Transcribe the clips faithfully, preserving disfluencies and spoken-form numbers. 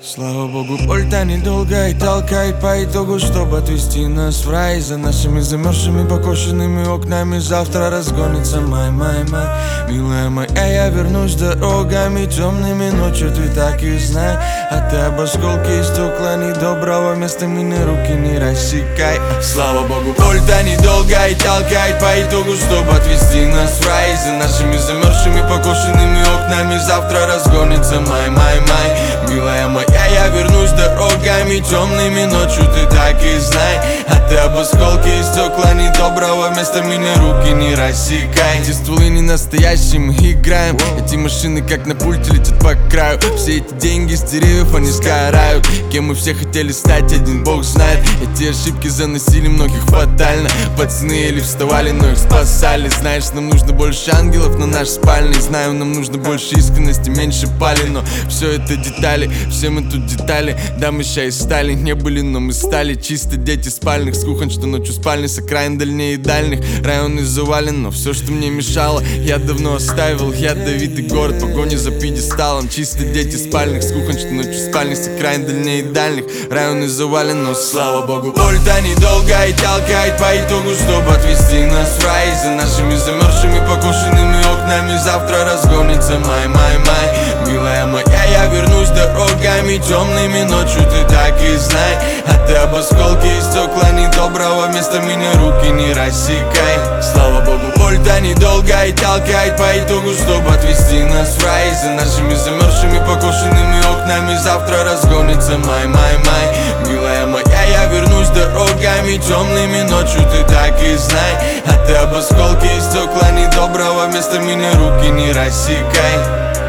Слава богу, боль-то недолго и толкает по итогу, чтобы отвести нас в рай. За нашими замерзшими покошенными окнами завтра разгонится май, май, май. Милая моя, я вернусь дорогами темными ночью, ты так и знай. А ты об осколке и стекла недоброго места мне руки не рассекай. Слава богу, боль-то недолго и толкает по итогу, чтобы отвести нас в рай. За нашими замерзшими покошенными окнами завтра разгонится май, май, май. Милая моя, я вернусь дорогами темными ночью, ты так и знай. А ты об осколке и стекла недоброго места меня руки не рассекай. Эти стволы не настоящие, мы играем. Эти машины как на пульте летят по краю. Все эти деньги с деревьев, они сгорают. Кем мы все хотели стать, один бог знает. Эти ошибки заносили многих фатально. Пацаны еле вставали, но их спасали. Знаешь, нам нужно больше ангелов на наш спальный. Знаю, нам нужно больше искренности, меньше пали. Но все это детали, все мы тут детали. Да, мы ща и стали, не были, но мы стали. Чисто дети спальных, с кухонь, что ночью спальни, с окраин дальнее и дальних. Районы завален, но все, что мне мешало, я давно оставил. Я Давид и город, погони за пьедесталом. Чисто дети спальных, с кухонь, что ночью спальни, с окраин дальнее и дальних. Районы завален, но слава богу, боль-то недолго и толкает по итогу, чтобы отвести нас в рай. За нашими замерзшими покошенными окнами завтра разгонится май, май, май. Милая моя, я вернусь дорогами темными ночью, ты так и знай. А ты об осколке и стекла недоброго места меня руки не рассекай. Слава богу, боль-то недолго и толкает по итогу, чтобы отвести нас в рай. За нашими замерзшими покошенными окнами завтра разгонится май, май, май. Милая моя, я вернусь дорогами темными ночью, ты так и знай. А ты об осколке и стекла недоброго места меня руки не рассекай.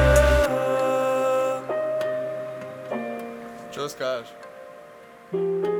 Что скажешь?